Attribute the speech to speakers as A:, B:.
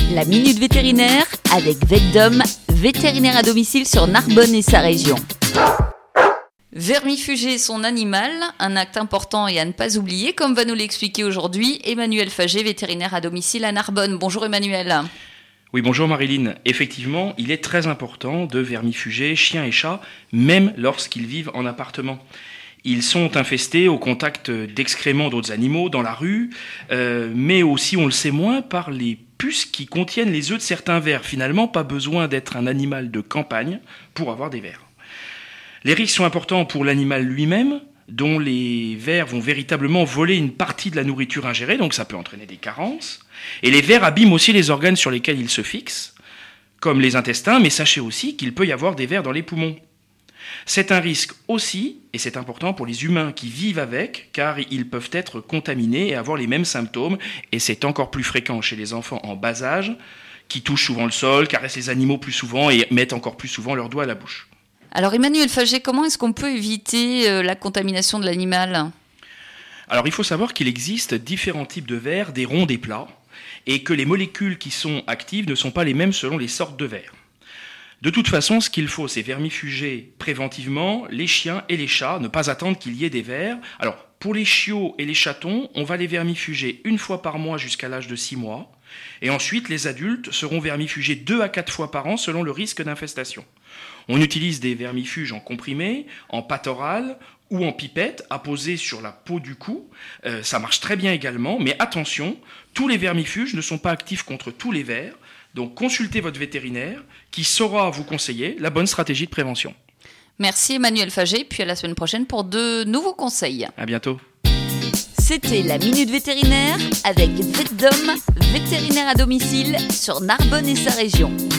A: La Minute Vétérinaire avec VetDom, vétérinaire à domicile sur Narbonne et sa région. Vermifuger son animal, un acte important et à ne pas oublier, comme va nous l'expliquer aujourd'hui Emmanuel Faget, vétérinaire à domicile à Narbonne. Bonjour Emmanuel.
B: Oui, bonjour Marilyn. Effectivement, il est très important de vermifuger chiens et chats, même lorsqu'ils vivent en appartement. Ils sont infestés au contact d'excréments d'autres animaux dans la rue, mais aussi, on le sait moins, par les puces qui contiennent les œufs de certains vers. Finalement, pas besoin d'être un animal de campagne pour avoir des vers. Les risques sont importants pour l'animal lui-même, dont les vers vont véritablement voler une partie de la nourriture ingérée, donc ça peut entraîner des carences. Et les vers abîment aussi les organes sur lesquels ils se fixent, comme les intestins, mais sachez aussi qu'il peut y avoir des vers dans les poumons. C'est un risque aussi, et c'est important pour les humains qui vivent avec, car ils peuvent être contaminés et avoir les mêmes symptômes, et c'est encore plus fréquent chez les enfants en bas âge, qui touchent souvent le sol, caressent les animaux plus souvent et mettent encore plus souvent leurs doigts à la bouche.
A: Alors Emmanuel Faget, comment est-ce qu'on peut éviter la contamination de l'animal ?
B: Alors il faut savoir qu'il existe différents types de vers, des ronds, des plats, et que les molécules qui sont actives ne sont pas les mêmes selon les sortes de vers. De toute façon, ce qu'il faut, c'est vermifuger préventivement les chiens et les chats, ne pas attendre qu'il y ait des vers. Alors, pour les chiots et les chatons, on va les vermifuger une fois par mois jusqu'à l'âge de 6 mois. Et ensuite, les adultes seront vermifugés 2 à 4 fois par an selon le risque d'infestation. On utilise des vermifuges en comprimé, en pâte orale ou en pipette apposée sur la peau du cou. Ça marche très bien également, mais attention, tous les vermifuges ne sont pas actifs contre tous les vers. Donc consultez votre vétérinaire qui saura vous conseiller la bonne stratégie de prévention.
A: Merci Emmanuel Faget, puis à la semaine prochaine pour de nouveaux conseils.
B: À bientôt.
A: C'était la Minute Vétérinaire avec VetDom, vétérinaire à domicile sur Narbonne et sa région.